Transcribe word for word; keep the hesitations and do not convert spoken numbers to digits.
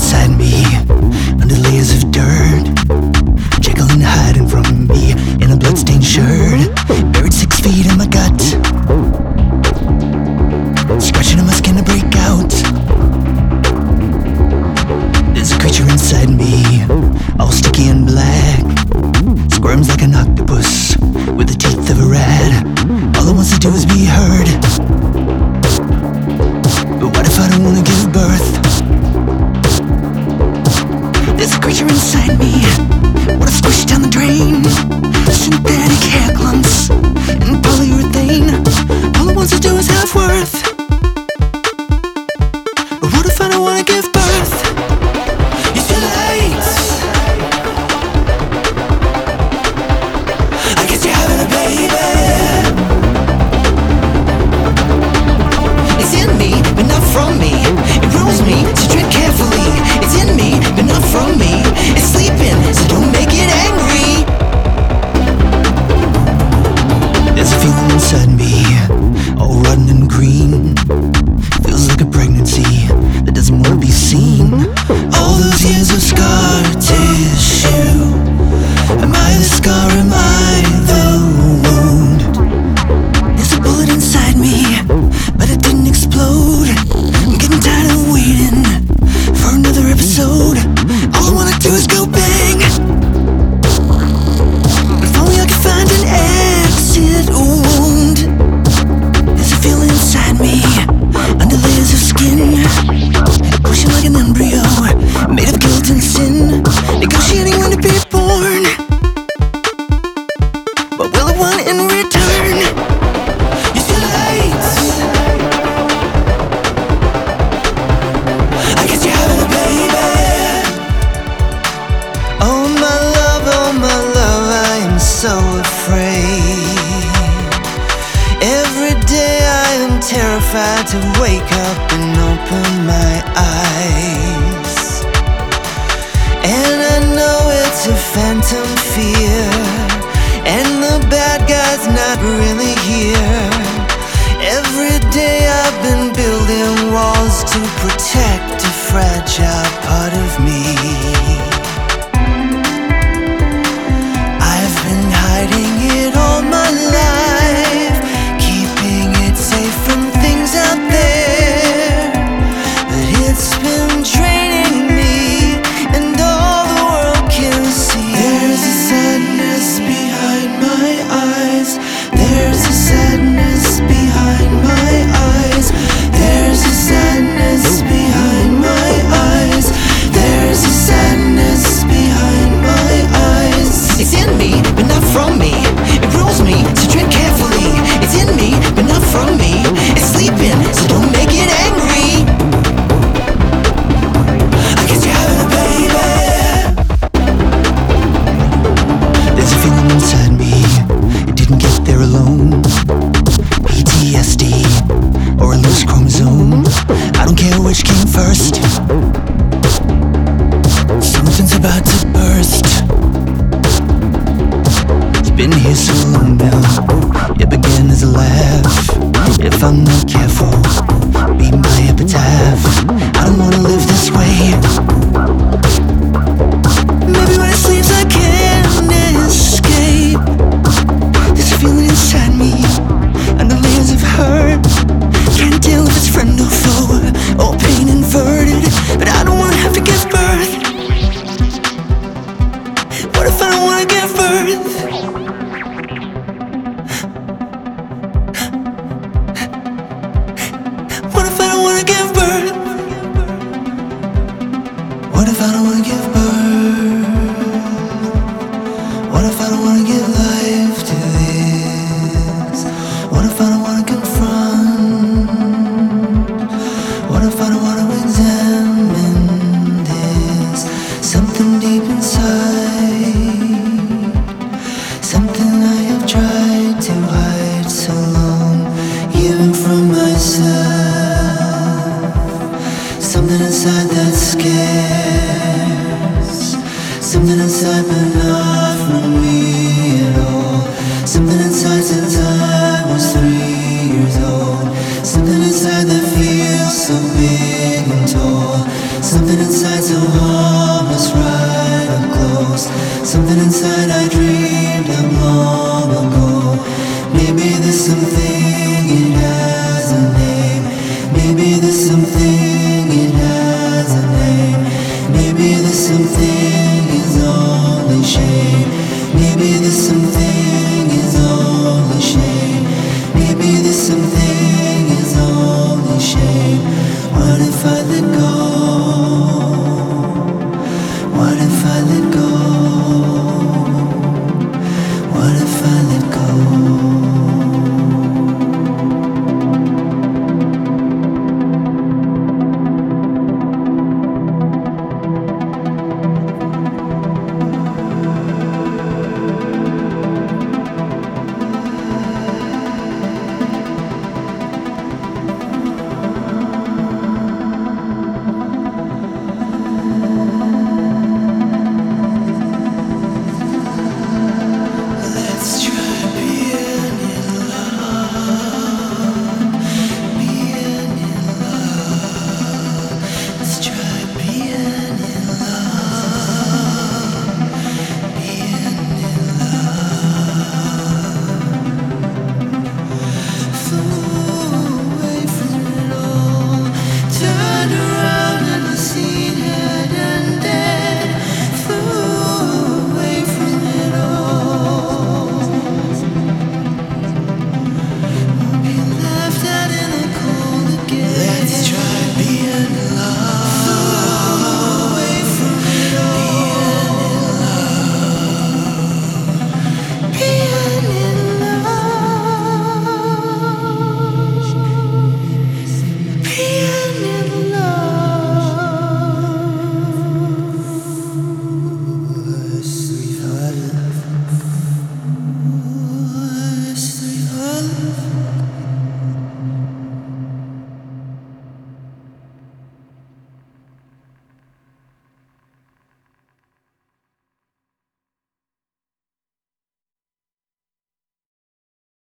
inside me, under layers of dirt, Jekyll and hiding from me in a bloodstained shirt, buried six feet in my gut, scratching on my skin to break out. There's a creature inside me, all sticky and black, squirms like an octopus with the teeth of a rat. All it wants to do is be heard. But what if I don't wanna give birth? There's a creature inside me, what if squished down the drain? Synthetic hair clumps and polyurethane. All it wants to do is have worth. But what if I don't wanna give birth? It's too late. I guess you're having a baby. It's in me, but not from me. It rules me, so tread carefully. It's in me, but not from me. It's sleeping, so don't make it angry. There's a feeling inside me, all rotten and green. Feels like a pregnancy that doesn't want to be seen. All those years of scar tissue. Am I the scar, am I the wound? There's a bullet inside me, but it didn't explode. I'm getting tired of waiting for another episode. All I wanna do is go bang. If only I could find an exit wound. There's a feeling inside me, under layers of skin, pushing like an embryo, made of guilt and sin, negotiating when to be born. What will I want in return? It's too late. I guess you're having a baby. Oh my love, oh my love, I am so afraid. Every day I am terrified to wake up and open my eyes. And I know it's a phantom fear, and the bad guy's not really here. Every day I've been building walls to protect a fragile part of me. I've been hiding it all my life, keeping it safe from things out there. But it's been draining me, and all the world can see. There's a sadness behind my eyes. There's a sadness behind my eyes. There's a sadness behind my eyes. There's a sadness behind my eyes. It's in me, but not from me. It rules me, so tread carefully. It's in me, but not from me. It's sleeping, so don't make it angry. I guess you're having a baby. There's a feeling inside me, it didn't get there alone. P T S D, or a loose chromosome, I don't care which came first. Something's about to burst. It's been here so long now, it began as a laugh. If I'm not careful, be my epitaph. I don't wanna live this way. Maybe when it sleeps I can't escape. There's a feeling inside me, under layers of hurt. Can't tell if it's friend or foe, or pain inverted. But I don't wanna have to give birth. What if I don't wanna give birth? What if I don't wanna give birth? What if I don't wanna give birth? What if I don't wanna give life to this? What if I don't wanna confront? What if I don't wanna examine this? Something deep inside, something I have tried to hide so long, even from myself. Something inside that scares, something inside but not from me at all. Something inside since I was three years old. Something inside that feels so big and tall. Something inside so harmless, right up close. Something inside I dream.